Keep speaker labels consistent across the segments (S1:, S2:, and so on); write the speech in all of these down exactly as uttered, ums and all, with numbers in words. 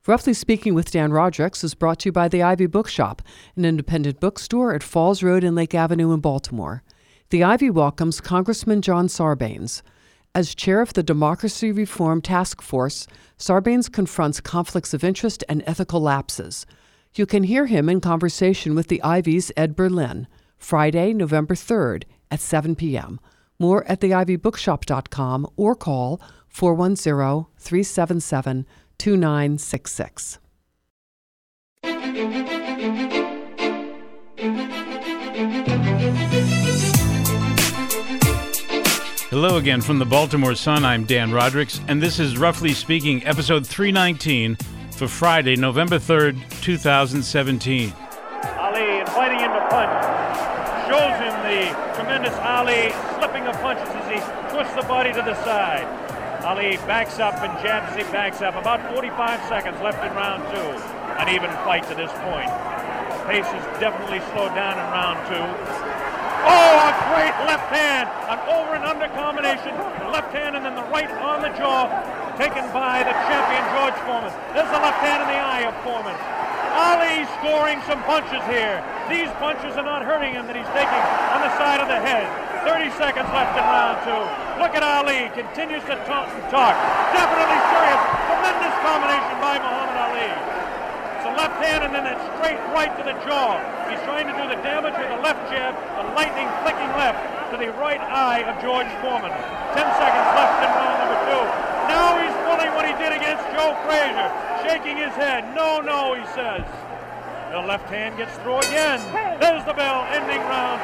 S1: Roughly Speaking with Dan Rodricks is brought to you by the Ivy Bookshop, an independent bookstore at Falls Road and Lake Avenue in Baltimore. The Ivy welcomes Congressman John Sarbanes. As chair of the Democracy Reform Task Force, Sarbanes confronts conflicts of interest and ethical lapses. You can hear him in conversation with the Ivy's Ed Berlin, Friday, November third at seven p.m. More at the ivy bookshop dot com or call four one zero, three seven seven, two nine six six.
S2: Hello again from the Baltimore Sun. I'm Dan Rodricks, and this is Roughly Speaking, episode three nineteen for Friday, November third, two thousand seventeen.
S3: Ali inviting him to punch. Shows him the tremendous Ali slipping of punches as he twists the body to the side. Ali backs up and jabs as he backs up. About forty-five seconds left in round two. An even fight to this point. Pace has definitely slowed down in round two. Oh, a great left hand. An over and under combination. The left hand and then the right on the jaw. Taken by the champion George Foreman. There's the left hand in the eye of Foreman. Ali scoring some punches here. These punches are not hurting him that he's taking on the side of the head. thirty seconds left in round two. Look at Ali. Continues to talk and talk. Definitely serious. Tremendous combination by Muhammad Ali. It's a left hand and then that straight right to the jaw. He's trying to do the damage with the left jab, the lightning flicking left to the right eye of George Foreman. Ten seconds left in round number two. Now he's pulling what he did against Joe Frazier. Shaking his head. No, no, he says. The left hand gets through again. There's the bell, ending round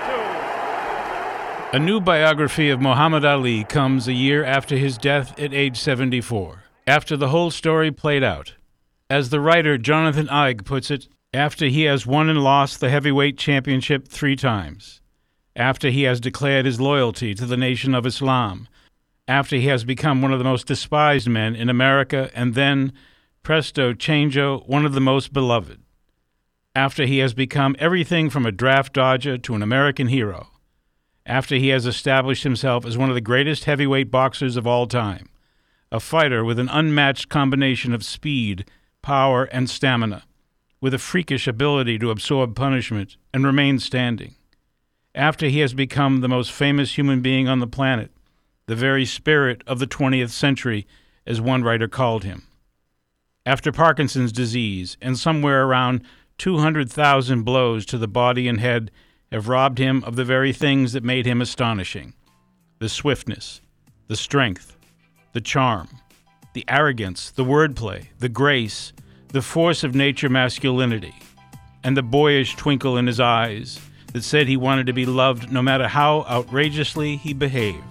S3: two.
S2: A new biography of Muhammad Ali comes a year after his death at age seventy-four, after the whole story played out. As the writer Jonathan Eig puts it, after he has won and lost the heavyweight championship three times, after he has declared his loyalty to the Nation of Islam, after he has become one of the most despised men in America, and then, presto changeo, one of the most beloved, after he has become everything from a draft dodger to an American hero, after he has established himself as one of the greatest heavyweight boxers of all time, a fighter with an unmatched combination of speed, power, and stamina, with a freakish ability to absorb punishment and remain standing, after he has become the most famous human being on the planet, the very spirit of the twentieth century, as one writer called him, after Parkinson's disease and somewhere around two hundred thousand blows to the body and head have robbed him of the very things that made him astonishing: the swiftness, the strength, the charm, the arrogance, the wordplay, the grace, the force of nature masculinity, and the boyish twinkle in his eyes that said he wanted to be loved no matter how outrageously he behaved.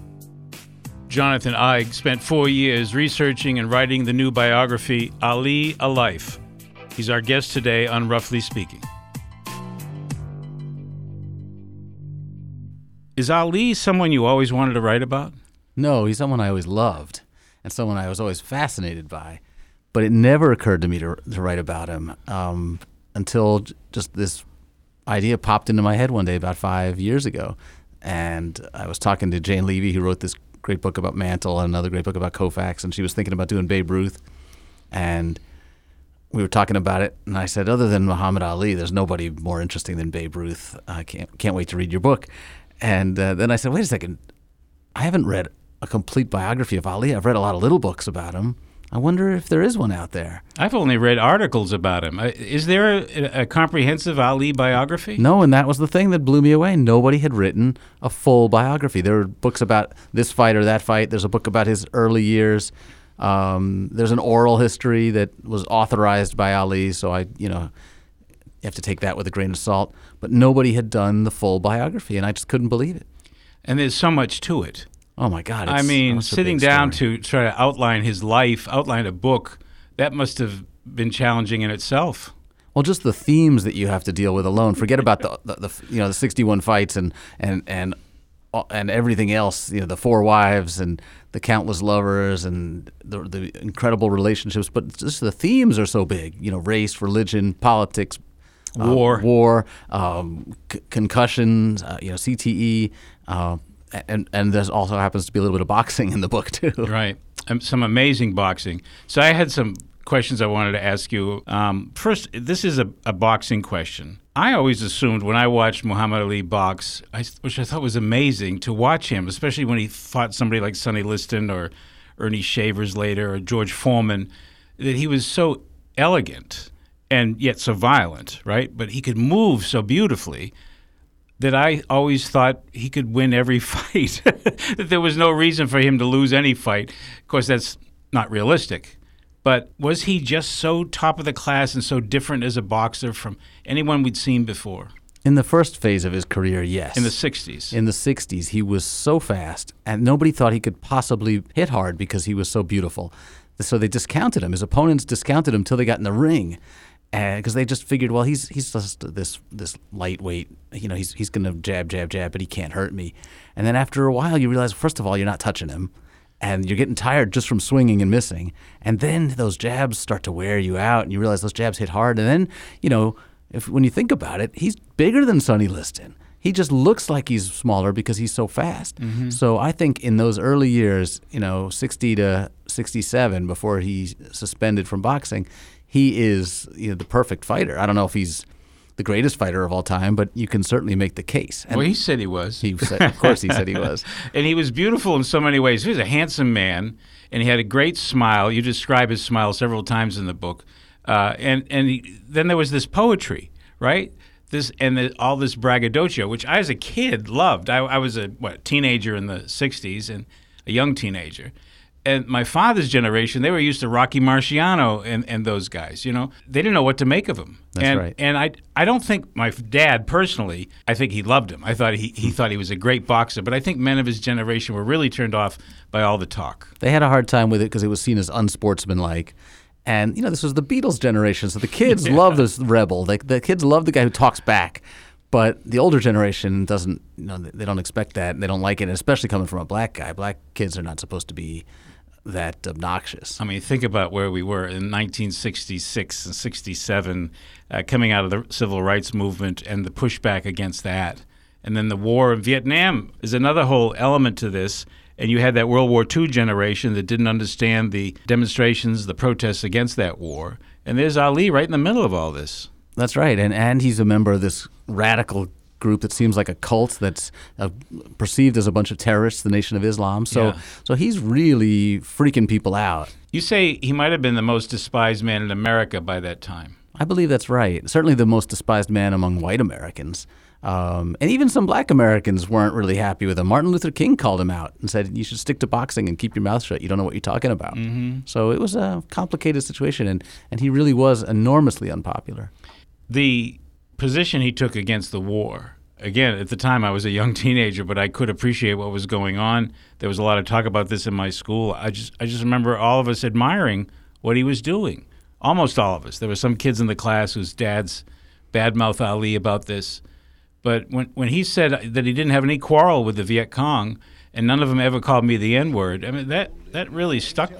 S2: Jonathan Eig spent four years researching and writing the new biography, Ali, A Life. He's our guest today on Roughly Speaking. Is Ali someone you always wanted to write about?
S4: No, he's someone I always loved and someone I was always fascinated by. But it never occurred to me to, to write about him um, until j- just this idea popped into my head one day about five years ago. And I was talking to Jane Levy, who wrote this great book about Mantle and another great book about Koufax, and she was thinking about doing Babe Ruth. And we were talking about it, and I said, other than Muhammad Ali, there's nobody more interesting than Babe Ruth. I can't can't wait to read your book. And uh, then I said, wait a second, I haven't read a complete biography of Ali. I've read a lot of little books about him. I wonder if there is one out there.
S2: I've only read articles about him. Is there a, a comprehensive Ali biography?
S4: No, and that was the thing that blew me away. Nobody had written a full biography. There were books about this fight or that fight. There's a book about his early years. Um, there's an oral history that was authorized by Ali, so I, you know, you have to take that with a grain of salt. But nobody had done the full biography, and I just couldn't believe it.
S2: And there's so much to it.
S4: Oh, my God.
S2: I mean, sitting down
S4: story.
S2: to try to outline his life, outline a book, that must have been challenging in itself.
S4: Well, just the themes that you have to deal with alone. Forget about the, the, the you know the sixty-one fights and and and and everything else. You know, the four wives and the countless lovers and the the incredible relationships. But just the themes are so big. You know, race, religion, politics,
S2: war,
S4: uh, war, um, c- concussions. Uh, you know, C T E. Uh, And and there also happens to be a little bit of boxing in the book, too.
S2: Right. Um, some amazing boxing. So I had some questions I wanted to ask you. Um, first, this is a, a boxing question. I always assumed when I watched Muhammad Ali box, I, which I thought was amazing to watch him, especially when he fought somebody like Sonny Liston or Ernie Shavers later or George Foreman, that he was so elegant and yet so violent, right? But he could move so beautifully that I always thought he could win every fight, that there was no reason for him to lose any fight. Of course, that's not realistic. But was he just so top of the class and so different as a boxer from anyone we'd seen before?
S4: In the first phase of his career, yes.
S2: In the sixties?
S4: In the sixties, he was so fast, and nobody thought he could possibly hit hard because he was so beautiful. So they discounted him. His opponents discounted him until they got in the ring, because they just figured, well, he's he's just this this lightweight. You know, he's he's going to jab, jab, jab, but he can't hurt me. And then after a while, you realize, first of all, you're not touching him. And you're getting tired just from swinging and missing. And then those jabs start to wear you out, and you realize those jabs hit hard. And then, you know, if when you think about it, he's bigger than Sonny Liston. He just looks like he's smaller because he's so fast. Mm-hmm. So I think in those early years, you know, sixty to sixty-seven, before he's suspended from boxing, he is, you know, the perfect fighter. I don't know if he's the greatest fighter of all time, but you can certainly make the case. And
S2: well, he said he was.
S4: He said, of course, he said he was.
S2: And he was beautiful in so many ways. He was a handsome man, and he had a great smile. You describe his smile several times in the book. Uh, and and he, then there was this poetry, right? This and the, all this braggadocio, which I, as a kid, loved. I, I was a what teenager in the sixties, and a young teenager. And my father's generation, they were used to Rocky Marciano and, and those guys, you know. They didn't know what to make of him.
S4: That's
S2: and,
S4: right.
S2: And I I don't think my dad, personally, I think he loved him. I thought he, he thought he was a great boxer. But I think men of his generation were really turned off by all the talk.
S4: They had a hard time with it because it was seen as unsportsmanlike. And, you know, this was the Beatles generation, so the kids yeah. love this rebel. Like, the kids love the guy who talks back. But the older generation doesn't, you know, they don't expect that, and they don't like it, especially coming from a black guy. Black kids are not supposed to be that obnoxious.
S2: I mean, think about where we were in nineteen sixty-six and sixty-seven, uh, coming out of the civil rights movement and the pushback against that. And then the war in Vietnam is another whole element to this. And you had that World War Two generation that didn't understand the demonstrations, the protests against that war. And there's Ali right in the middle of all this.
S4: That's right. And and he's a member of this radical group that seems like a cult that's uh, perceived as a bunch of terrorists, the Nation of Islam. So
S2: Yeah.
S4: so he's really freaking people out.
S2: You say he might have been the most despised man in America by that time.
S4: I believe that's right. Certainly the most despised man among white Americans. Um, and even some black Americans weren't really happy with him. Martin Luther King called him out and said, you should stick to boxing and keep your mouth shut. You don't know what you're talking about.
S2: Mm-hmm.
S4: So it was a complicated situation, and, and he really was enormously unpopular.
S2: The position he took against the war, again, at the time I was a young teenager, but I could appreciate what was going on. There was a lot of talk about this in my school. I just I just remember all of us admiring what he was doing, almost all of us. There were some kids in the class whose dads badmouthed Ali about this. But when when he said that he didn't have any quarrel with the Viet Cong, and none of them ever called me the N-word, I mean, that, that really stuck.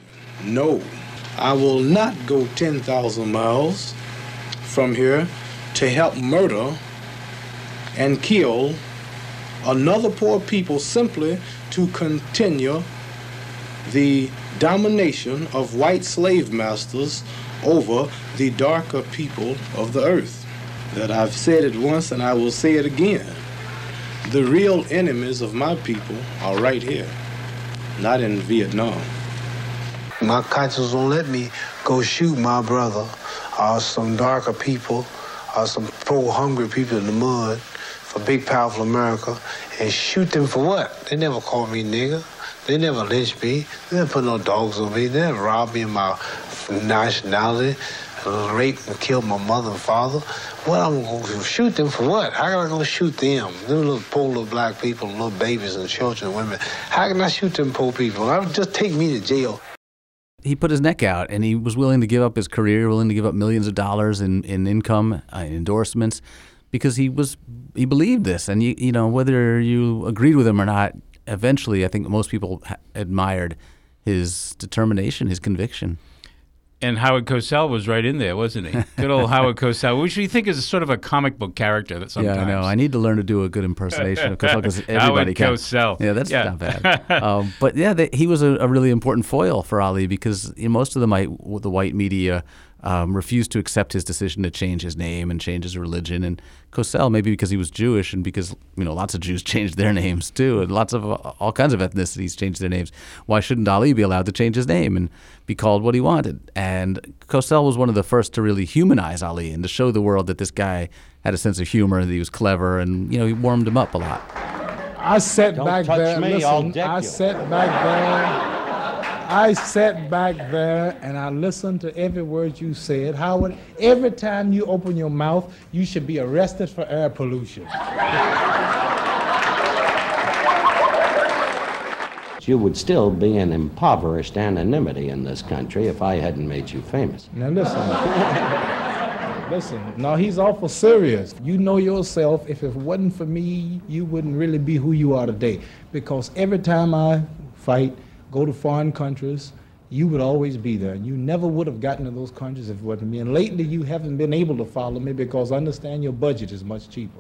S5: No, I will not go ten thousand miles from here to help murder and kill another poor people simply to continue the domination of white slave masters over the darker people of the earth. That I've said it once and I will say it again. The real enemies of my people are right here, not in Vietnam.
S6: My conscience won't let me go shoot my brother or some darker people or some poor hungry people in the mud for big powerful America and shoot them for what? They never called me nigger. They never lynched me. They never put no dogs on me. They never robbed me of my nationality, raped and killed my mother and father. What, I'm going to shoot them for what? How can I go shoot them? Them little poor little black people, little babies and children and women. How can I shoot them poor people? I would just take me to jail.
S4: He put his neck out, and he was willing to give up his career, willing to give up millions of dollars in, in income, uh, endorsements, because he was he believed this. And, you, you know, whether you agreed with him or not, eventually I think most people ha- admired his determination, his conviction.
S2: And Howard Cosell was right in there, wasn't he? Good old Howard Cosell, which we think is sort of a comic book character that sometimes.
S4: Yeah, I know. I need to learn to do a good impersonation of Cosell because everybody
S2: Howard
S4: can.
S2: Cosell.
S4: Yeah, that's
S2: Yeah.
S4: not bad. um, but yeah, they, he was a, a really important foil for Ali because you know, most of the, might, the white media um, refused to accept his decision to change his name and change his religion. And Cosell, maybe because he was Jewish and because you know lots of Jews changed their names too, and lots of uh, all kinds of ethnicities changed their names. Why shouldn't Ali be allowed to change his name and be called what he wanted? And Cosell was one of the first to really humanize Ali and to show the world that this guy had a sense of humor, that he was clever, and you know he warmed him up a lot.
S7: I sat
S8: Don't
S7: back
S8: touch
S7: there.
S8: me,
S7: listen,
S8: I'll deck
S7: I
S8: you.
S7: sat back there. I sat back there and I listened to every word you said. Howard, every time you open your mouth, you should be arrested for air pollution.
S8: You would still be in impoverished anonymity in this country if I hadn't made you famous.
S7: Now listen. Listen, no, he's awful serious. You know yourself, if it wasn't for me, you wouldn't really be who you are today. Because every time I fight, go to foreign countries, you would always be there. You never would have gotten to those countries if it wasn't me. And lately you haven't been able to follow me because I understand your budget is much cheaper.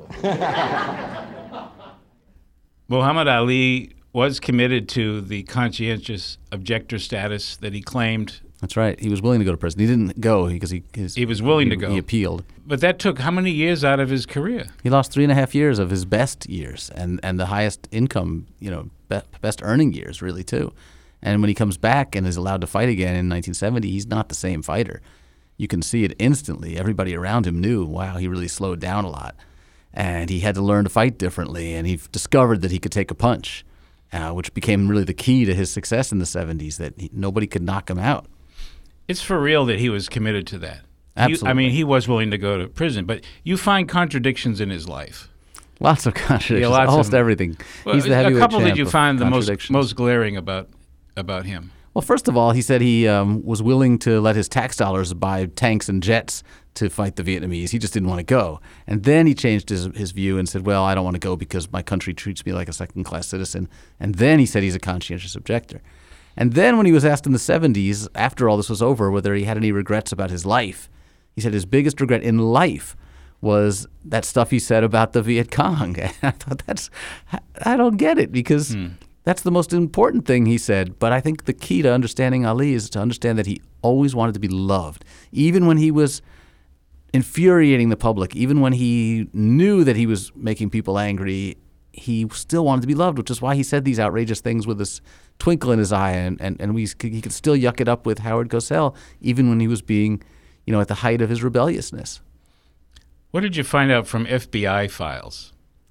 S2: Muhammad Ali was committed to the conscientious objector status that he claimed.
S4: That's right. He was willing to go to prison. He didn't go because he his,
S2: He was willing
S4: he,
S2: to go.
S4: He appealed.
S2: But that took how many years out of his career?
S4: He lost three and a half years of his best years and, and the highest income, you know, be, best earning years, really, too. And when he comes back and is allowed to fight again in nineteen seventy, he's not the same fighter. You can see it instantly. Everybody around him knew, wow, he really slowed down a lot. And he had to learn to fight differently, and he discovered that he could take a punch, uh, which became really the key to his success in the seventies, that he, nobody could knock him out.
S2: It's for real that he was committed to that.
S4: Absolutely.
S2: He, I mean, he was willing to go to prison, but you find contradictions in his life.
S4: Lots of contradictions,
S2: Yeah, lots
S4: almost
S2: of-
S4: everything.
S2: Well,
S4: He's the
S2: a
S4: heavyweight
S2: couple that
S4: champ
S2: you
S4: of
S2: find the most
S4: contradictions.
S2: most glaring about about him.
S4: Well, first of all, he said he um, was willing to let his tax dollars buy tanks and jets to fight the Vietnamese. He just didn't want to go. And then he changed his, his view and said, well, I don't want to go because my country treats me like a second-class citizen. And then he said he's a conscientious objector. And then when he was asked in the seventies, after all this was over, whether he had any regrets about his life, he said his biggest regret in life was that stuff he said about the Viet Cong. And I thought, that's, I don't get it because
S2: Hmm.
S4: that's the most important thing he said. But I think the key to understanding Ali is to understand that he always wanted to be loved. Even when he was infuriating the public, even when he knew that he was making people angry, he still wanted to be loved, which is why he said these outrageous things with this twinkle in his eye. And, and, and we, he could still yuck it up with Howard Cosell, even when he was being, you know, at the height of his rebelliousness.
S2: What did you find out from F B I files?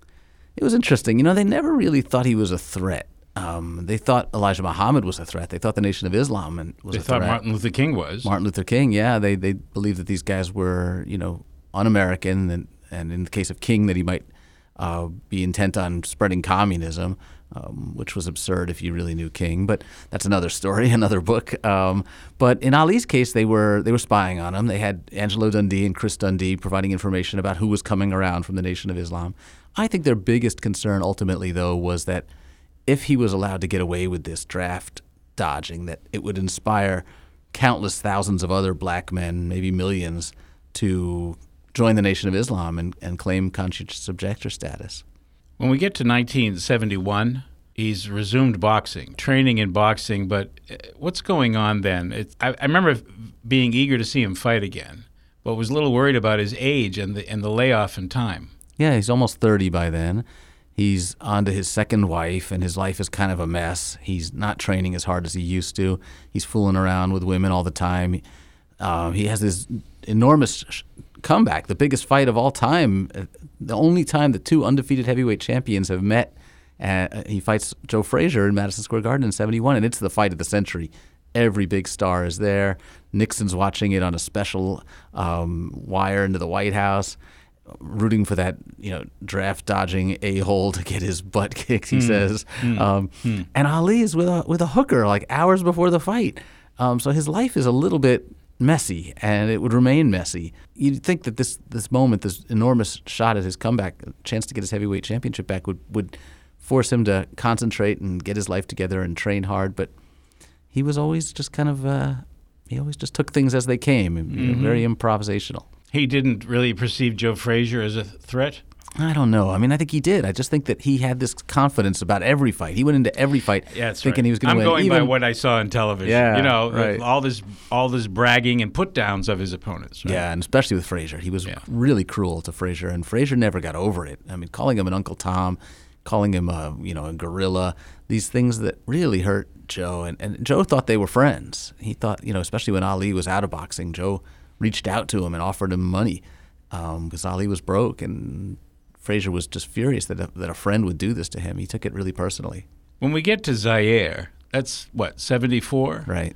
S4: It was interesting. You know, they never really thought he was a threat. Um, they thought Elijah Muhammad was a threat. They thought the Nation of Islam and was
S2: They
S4: a
S2: thought
S4: threat.
S2: Martin Luther King was.
S4: Martin Luther King, yeah. They they believed that these guys were, you know, un-American, and, and in the case of King, that he might uh, be intent on spreading communism, um, which was absurd if you really knew King. But that's another story, another book. Um, but in Ali's case, they were they were spying on him. They had Angelo Dundee and Chris Dundee providing information about who was coming around from the Nation of Islam. I think their biggest concern ultimately, though, was that if he was allowed to get away with this draft dodging, that it would inspire countless thousands of other black men, maybe millions, to join the Nation of Islam and, and claim conscientious objector status.
S2: When we get to nineteen seventy-one, he's resumed boxing, training in boxing, but uh, what's going on then? It, I, I remember being eager to see him fight again, but was a little worried about his age and the, and the layoff in time.
S4: Yeah, he's almost thirty by then. He's on to his second wife, and his life is kind of a mess. He's not training as hard as he used to. He's fooling around with women all the time. Uh, he has this enormous sh- comeback, the biggest fight of all time, uh, the only time that two undefeated heavyweight champions have met. Uh, he fights Joe Frazier in Madison Square Garden in seventy-one, and it's the fight of the century. Every big star is there. Nixon's watching it on a special um, wire into the White House, rooting for that, you know, draft-dodging a-hole to get his butt kicked, he mm. says. Mm. Um, mm. And Ali is with a with a hooker like hours before the fight. Um, so his life is a little bit messy, and it would remain messy. You'd think that this this moment, this enormous shot at his comeback, a chance to get his heavyweight championship back, would, would force him to concentrate and get his life together and train hard. But he was always just kind of uh, he always just took things as they came, mm-hmm. you know, very improvisational.
S2: He didn't really perceive Joe Frazier as a threat?
S4: I don't know. I mean, I think he did. I just think that he had this confidence about every fight. He went into every fight
S2: yeah, that's
S4: thinking
S2: right.
S4: he was going to
S2: I'm
S4: win.
S2: I'm going
S4: Even,
S2: by what I saw on television.
S4: Yeah,
S2: you know,
S4: right.
S2: all this all this bragging and put-downs of his opponents. Right?
S4: Yeah, and especially with Frazier. He was yeah. really cruel to Frazier, and Frazier never got over it. I mean, calling him an Uncle Tom, calling him a, you know, a gorilla, these things that really hurt Joe. And, and Joe thought they were friends. He thought, you know, especially when Ali was out of boxing, Joe reached out to him and offered him money because um, Ali was broke, and Frazier was just furious that a, that a friend would do this to him. He took it really personally.
S2: When we get to Zaire, that's, what, seventy-four?
S4: Right.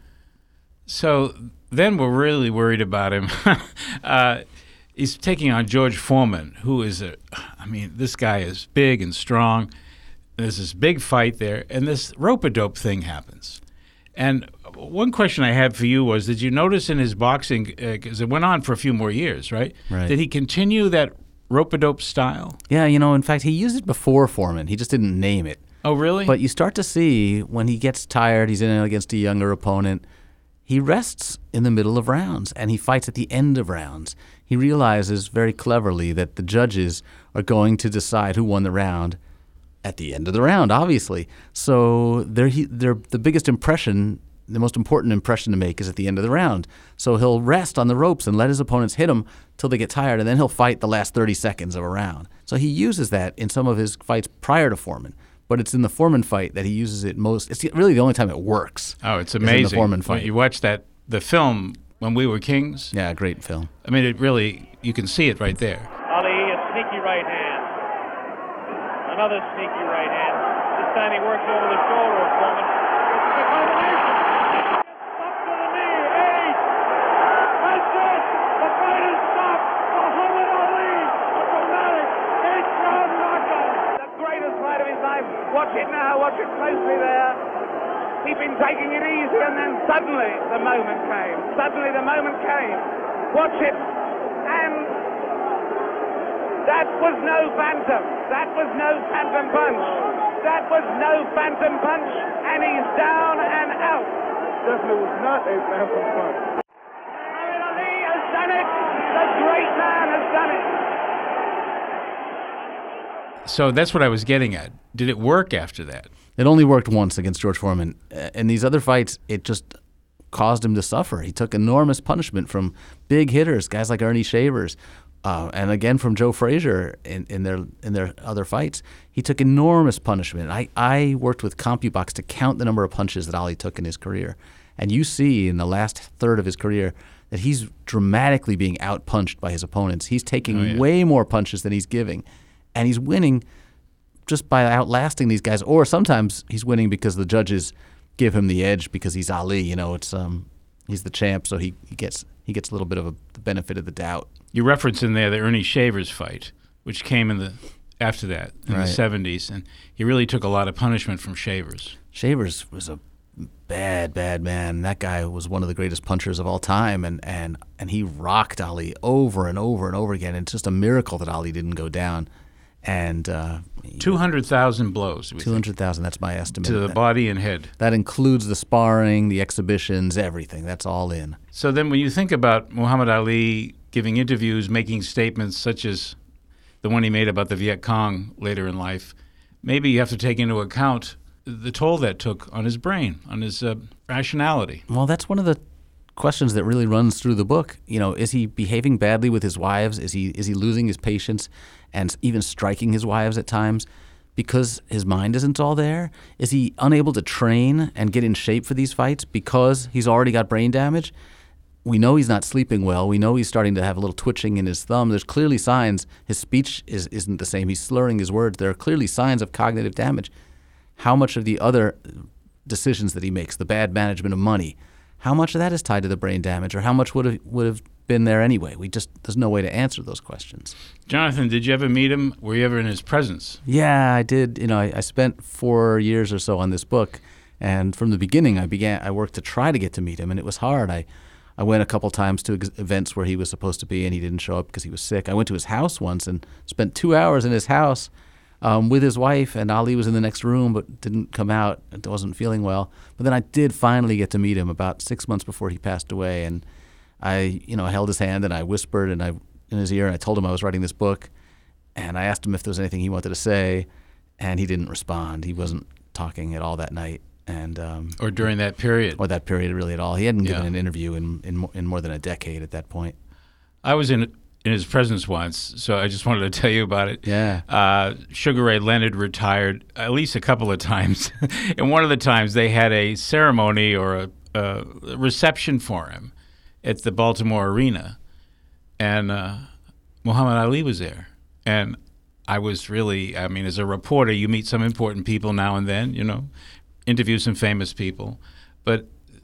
S2: So then we're really worried about him. uh, he's taking on George Foreman, who is a, I mean, this guy is big and strong. There's this big fight there, and this rope-a-dope thing happens. And one question I had for you was, did you notice in his boxing, because uh, it went on for a few more years, right?
S4: Right.
S2: Did he continue that rope-a-dope style?
S4: Yeah, you know, in fact, he used it before Foreman. He just didn't name it.
S2: Oh, really?
S4: But you start to see when he gets tired, he's in against a younger opponent, he rests in the middle of rounds, and he fights at the end of rounds. He realizes very cleverly that the judges are going to decide who won the round at the end of the round, obviously. So they're, he, they're, the biggest impression, the most important impression to make is at the end of the round. So he'll rest on the ropes and let his opponents hit him till they get tired, and then he'll fight the last thirty seconds of a round. So he uses that in some of his fights prior to Foreman. But it's in the Foreman fight that he uses it most. It's really the only time it works.
S2: Oh, it's amazing.
S4: In the Foreman fight.
S2: When you watch that, the film, When We Were Kings.
S4: Yeah, great film.
S2: I mean, it really, you can see it right there.
S3: Ali, a sneaky right hand. Another sneaky right hand. This time he works over the shoulder of Foreman. It's a combination. Up to the knee. Eight. That's it. The fight is stopped. Muhammad Ali. A dramatic eight-round knockout.
S9: The greatest fight of his life. Watch it now. Watch it closely there. He'd been taking it easy, and then suddenly the moment came. Suddenly the moment came. Watch it. And that was no phantom. That was no phantom punch. That was no phantom punch. And he's down and out.
S10: Definitely was not a phantom punch.
S9: Muhammad Ali has done it. The great man has done it.
S2: So that's what I was getting at. Did it work after that?
S4: It only worked once against George Foreman. In these other fights, it just caused him to suffer. He took enormous punishment from big hitters, guys like Ernie Shavers, uh, and again from Joe Frazier in, in their in their other fights. He took enormous punishment. I, I worked with CompuBox to count the number of punches that Ali took in his career. And you see in the last third of his career that he's dramatically being outpunched by his opponents. He's taking
S2: oh, yeah.
S4: way more punches than he's giving. And he's winning just by outlasting these guys, or sometimes he's winning because the judges give him the edge because he's Ali. You know, it's um, he's the champ, so he, he gets he gets a little bit of a, the benefit of the doubt.
S2: You reference in there the Ernie Shavers fight, which came in the after that in
S4: right.
S2: the seventies, and he really took a lot of punishment from Shavers.
S4: Shavers was a bad, bad man. That guy was one of the greatest punchers of all time, and and and he rocked Ali over and over and over again. And it's just a miracle that Ali didn't go down. And uh,
S2: two hundred thousand blows.
S4: Two hundred thousand. That's my estimate.
S2: To the
S4: that,
S2: body and head.
S4: That includes the sparring, the exhibitions, everything. That's all in.
S2: So then, when you think about Muhammad Ali giving interviews, making statements such as the one he made about the Viet Cong later in life, maybe you have to take into account the toll that took on his brain, on his uh, rationality.
S4: Well, that's one of the questions that really runs through the book. You know, is he behaving badly with his wives? Is he is he losing his patience and even striking his wives at times because his mind isn't all there? Is he unable to train and get in shape for these fights because he's already got brain damage? We know he's not sleeping well. We know he's starting to have a little twitching in his thumb. There's clearly signs. His speech is, isn't the same. He's slurring his words. There are clearly signs of cognitive damage. How much of the other decisions that he makes, the bad management of money, how much of that is tied to the brain damage, or how much would have would have been there anyway? We just there's no way to answer those questions.
S2: Jonathan, did you ever meet him? Were you ever in his presence?
S4: Yeah, I did. You know, I, I spent four years or so on this book, and from the beginning, I began. I worked to try to get to meet him, and it was hard. I I went a couple times to ex- events where he was supposed to be, and he didn't show up because he was sick. I went to his house once and spent two hours in his house um, with his wife, and Ali was in the next room but didn't come out. Wasn't feeling well. But then I did finally get to meet him about six months before he passed away, and I, you know, I held his hand and I whispered and I in his ear and I told him I was writing this book, and I asked him if there was anything he wanted to say, and he didn't respond. He wasn't talking at all that night. And um,
S2: or during that period,
S4: or that period really at all. He hadn't given
S2: Yeah.
S4: an interview in, in in more than a decade at that point.
S2: I was in in his presence once, so I just wanted to tell you about it.
S4: Yeah.
S2: Uh, Sugar Ray Leonard retired at least a couple of times, and one of the times they had a ceremony or a, a reception for him at the Baltimore Arena, and uh, Muhammad Ali was there, and I was really, I mean, as a reporter, you meet some important people now and then, you know. Interview some famous people, but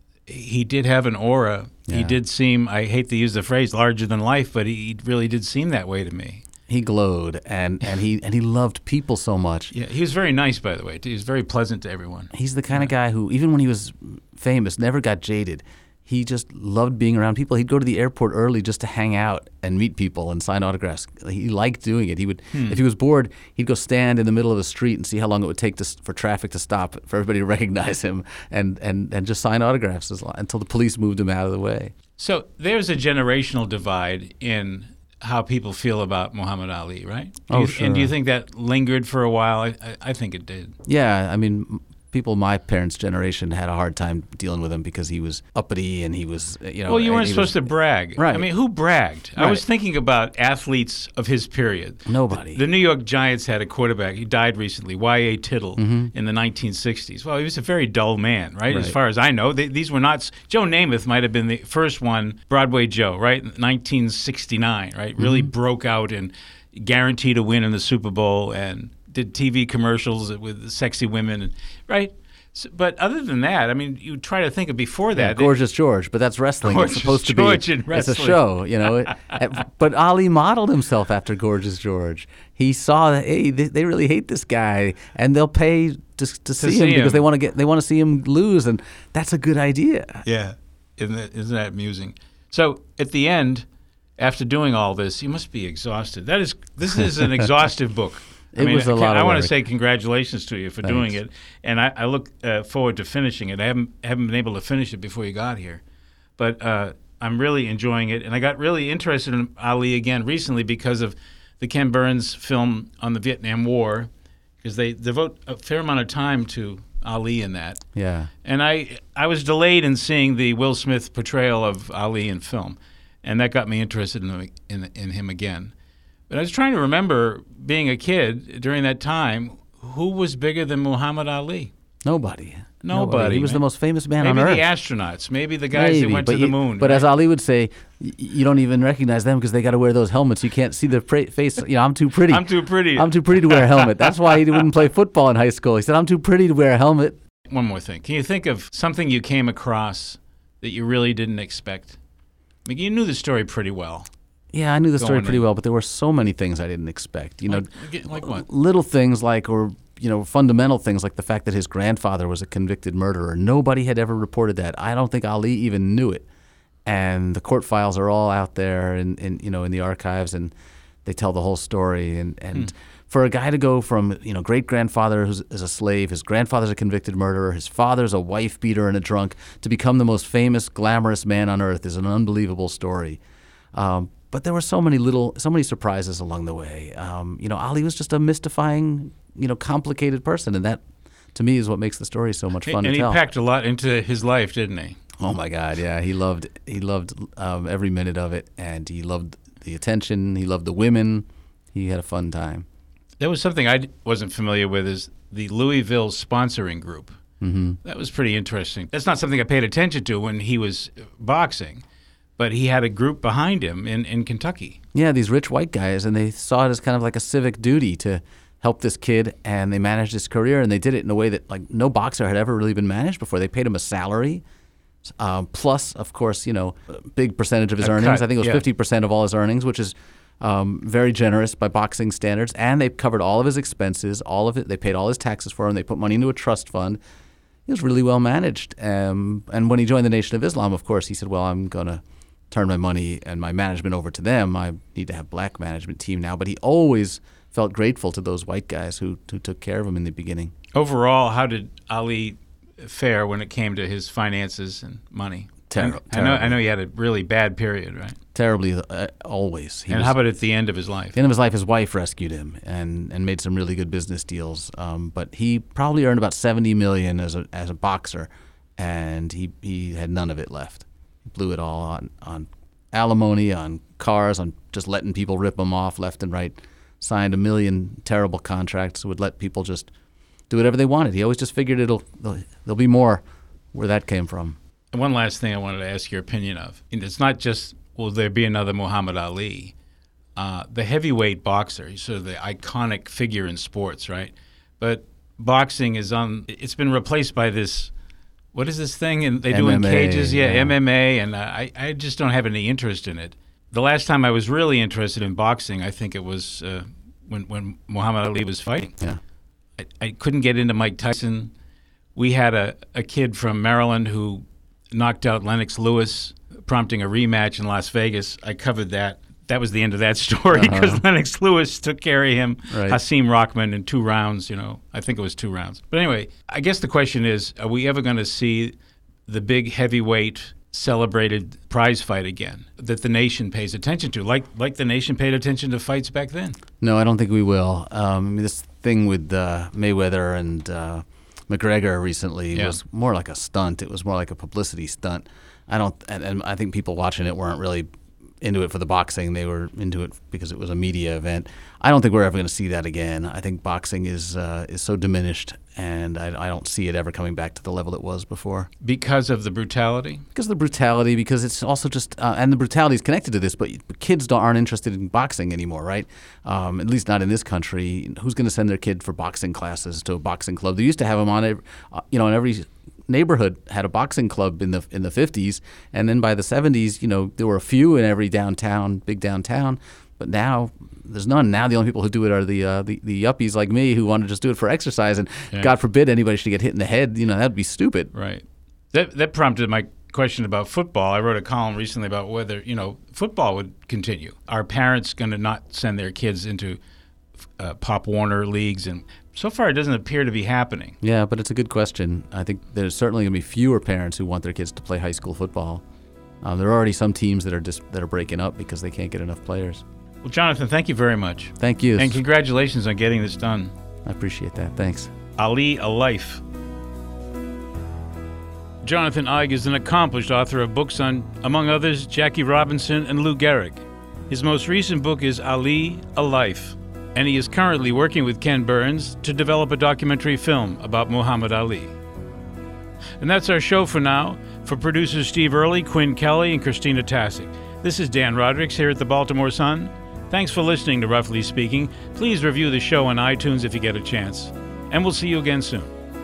S2: he did have an aura.
S4: Yeah.
S2: He did seem, I hate to use the phrase larger than life, but he really did seem that way to me.
S4: He glowed, and, and he and he loved people so much.
S2: Yeah, he was very nice, by the way. He was very pleasant to everyone.
S4: He's the kind of guy who, even when he was famous, never got jaded. He just loved being around people. He'd go to the airport early just to hang out and meet people and sign autographs. He liked doing it. He would,
S2: Hmm.
S4: if he was bored, he'd go stand in the middle of the street and see how long it would take to, for traffic to stop, for everybody to recognize him, and, and, and just sign autographs as long, until the police moved him out of the way.
S2: So there's a generational divide in how people feel about Muhammad Ali, right? Do
S4: Oh,
S2: you,
S4: sure.
S2: And do you think that lingered for a while? I, I, I think it did.
S4: Yeah, I mean, people my parents' generation had a hard time dealing with him because he was uppity and he was, you know.
S2: Well, you weren't
S4: he
S2: supposed
S4: was,
S2: to brag.
S4: Right.
S2: I mean, who bragged? I
S4: Right.
S2: was thinking about athletes of his period.
S4: Nobody.
S2: The, the New York Giants had a quarterback. He died recently, Y A Tittle,
S4: Mm-hmm.
S2: in the nineteen sixties. Well, he was a very dull man, right? As
S4: Right.
S2: far as I know. They, these were not. Joe Namath might have been the first one, Broadway Joe, right? nineteen sixty-nine, right? Really
S4: Mm-hmm.
S2: broke out and guaranteed a win in the Super Bowl and did T V commercials with sexy women, and, right? So, but other than that, I mean, you try to think of before
S4: Yeah,
S2: that.
S4: Gorgeous George, but that's wrestling.
S2: Gorgeous
S4: it's supposed to
S2: George
S4: be.
S2: in
S4: It's a
S2: wrestling.
S4: show, you know. It- but Ali modeled himself after Gorgeous George. He saw that, hey, they, they really hate this guy, and they'll pay to, to, see,
S2: see
S4: him
S2: him.
S4: because they want to get they want to see him lose, and that's a good idea.
S2: Yeah, isn't that, isn't that amusing? So at the end, after doing all this, you must be exhausted. That is, this is an exhaustive book. I
S4: It
S2: mean,
S4: was a
S2: I,
S4: lot
S2: I
S4: of
S2: want to
S4: work.
S2: say congratulations to you for doing
S4: Thanks.
S2: it, and I, I look uh, forward to finishing it. I haven't haven't been able to finish it before you got here, but uh, I'm really enjoying it, and I got really interested in Ali again recently because of the Ken Burns film on the Vietnam War, because they devote a fair amount of time to Ali in that.
S4: Yeah.
S2: And I I was delayed in seeing the Will Smith portrayal of Ali in film, and that got me interested in the, in, in him again. But I was trying to remember, being a kid during that time, who was bigger than Muhammad Ali?
S4: Nobody.
S2: Nobody.
S4: He was
S2: man.
S4: the most famous man
S2: maybe
S4: on earth.
S2: the astronauts, maybe the guys
S4: Maybe,
S2: that went
S4: but
S2: to
S4: you-
S2: the moon.
S4: But
S2: right?
S4: as Ali would say, y- you don't even recognize them because they got to wear those helmets. You can't see their pra- face. You know, I'm too pretty.
S2: I'm too pretty.
S4: I'm too pretty to wear a helmet. That's why he wouldn't play football in high school. He said, I'm too pretty to wear a helmet.
S2: One more thing. Can you think of something you came across that you really didn't expect? I mean, you knew the story pretty well.
S4: Yeah, I knew the story
S2: Going
S4: pretty
S2: in.
S4: well, but there were so many things I didn't expect. You know,
S2: Like, like what?
S4: little things like, or you know, fundamental things like the fact that his grandfather was a convicted murderer. Nobody had ever reported that. I don't think Ali even knew it. And the court files are all out there, in, in you know, in the archives, and they tell the whole story. And and
S2: Hmm.
S4: for a guy to go from, you know, great grandfather who's is a slave, his grandfather's a convicted murderer, his father's a wife beater and a drunk, to become the most famous, glamorous man on earth is an unbelievable story. Um, But there were so many little, so many surprises along the way. Um, you know, Ali was just a mystifying, you know, complicated person, and that, to me, is what makes the story so much fun
S2: and
S4: to
S2: he
S4: tell.
S2: packed a lot into his life, didn't he?
S4: Oh my God, yeah, he loved, he loved um, every minute of it, and he loved the attention. He loved the women. He had a fun time.
S2: There was something I d- wasn't familiar with, is the Louisville sponsoring group.
S4: Mm-hmm.
S2: That was pretty interesting. That's not something I paid attention to when he was boxing, but he had a group behind him in, in Kentucky.
S4: Yeah, these rich white guys, and they saw it as kind of like a civic duty to help this kid, and they managed his career, and they did it in a way that like no boxer had ever really been managed before. They paid him a salary, um, plus, of course, you know, a big percentage of his
S2: A
S4: earnings.
S2: cut,
S4: I think it was
S2: yeah.
S4: fifty percent of all his earnings, which is um, very generous by boxing standards. And they covered all of his expenses, all of it. They paid all his taxes for him. They put money into a trust fund. It was really well managed. Um, and when he joined the Nation of Islam, of course, he said, well, I'm going to turned my money and my management over to them. I need to have black management team now. But he always felt grateful to those white guys who, who took care of him in the beginning.
S2: Overall, how did Ali fare when it came to his finances and money?
S4: Ter-
S2: I, I know I know he had a really bad period, right?
S4: Terribly, uh, always. He
S2: and
S4: was,
S2: how about at the end of his life?
S4: At the end of his life, his wife rescued him and, and made some really good business deals. Um, but he probably earned about seventy million dollars as a as a boxer, and he, he had none of it left. He blew it all on, on alimony, on cars, on just letting people rip him off left and right. Signed a million terrible contracts, would let people just do whatever they wanted. He always just figured it'll there'll be more where that came from.
S2: And one last thing I wanted to ask your opinion of. And it's not just, will there be another Muhammad Ali? Uh, the heavyweight boxer, he's sort of the iconic figure in sports, right? But boxing is on, it's been replaced by this, what is this thing and they do in cages? Yeah, yeah. M M A, and I, I just don't have any interest in it. The last time I was really interested in boxing, I think it was uh, when, when Muhammad Ali was fighting.
S4: Yeah.
S2: I, I couldn't get into Mike Tyson. We had a, a kid from Maryland who knocked out Lennox Lewis, prompting a rematch in Las Vegas. I covered that. That was the end of that story because uh-huh. Lennox Lewis took care of him, right. Hasim Rahman, in two rounds. You know, I think it was two rounds. But anyway, I guess the question is, are we ever going to see the big heavyweight celebrated prize fight again that the nation pays attention to, like like the nation paid attention to fights back then?
S4: No, I don't think we will. Um, I mean, this thing with uh, Mayweather and uh, McGregor recently yeah. was more like a stunt. It was more like a publicity stunt. I don't, and, and I think people watching it weren't really into it for the boxing. They were into it because it was a media event. I don't think we're ever going to see that again. I think boxing is uh, is so diminished, and I, I don't see it ever coming back to the level it was before.
S2: Because of the brutality?
S4: Because of the brutality, because it's also just, uh, and the brutality is connected to this, but kids don't, aren't interested in boxing anymore, right? Um, at least not in this country. Who's going to send their kid for boxing classes to a boxing club? They used to have them on, every, uh, you know, in every neighborhood had a boxing club in the in the fifties, and then by the seventies, you know, there were a few in every downtown, big downtown, but now there's none. Now the only people who do it are the uh, the, the yuppies like me who want to just do it for exercise, and yeah. God forbid anybody should get hit in the head. You know, that'd be stupid.
S2: Right. That that prompted my question about football. I wrote a column recently about whether, you know, football would continue. Are parents going to not send their kids into uh, Pop Warner leagues? And so far, it doesn't appear to be happening.
S4: Yeah, but it's a good question. I think there's certainly going to be fewer parents who want their kids to play high school football. Um, there are already some teams that are just that are breaking up because they can't get enough players.
S2: Well, Jonathan, thank you very much.
S4: Thank you.
S2: And congratulations on getting this done.
S4: I appreciate that. Thanks.
S2: Ali, A Life. Jonathan Eig is an accomplished author of books on, among others, Jackie Robinson and Lou Gehrig. His most recent book is Ali, A Life, and he is currently working with Ken Burns to develop a documentary film about Muhammad Ali. And that's our show for now. For producers Steve Early, Quinn Kelly, and Christina Tassick, this is Dan Rodricks here at the Baltimore Sun. Thanks for listening to Roughly Speaking. Please review the show on iTunes if you get a chance. And we'll see you again soon.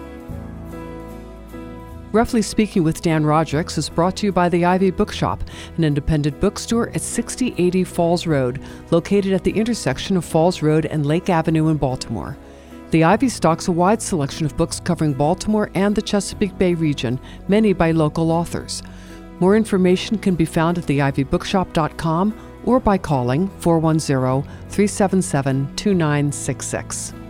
S1: Roughly Speaking with Dan Rodricks is brought to you by the Ivy Bookshop, an independent bookstore at sixty eighty Falls Road, located at the intersection of Falls Road and Lake Avenue in Baltimore. The Ivy stocks a wide selection of books covering Baltimore and the Chesapeake Bay region, many by local authors. More information can be found at the ivy bookshop dot com or by calling four one zero, three seven seven, two nine six six.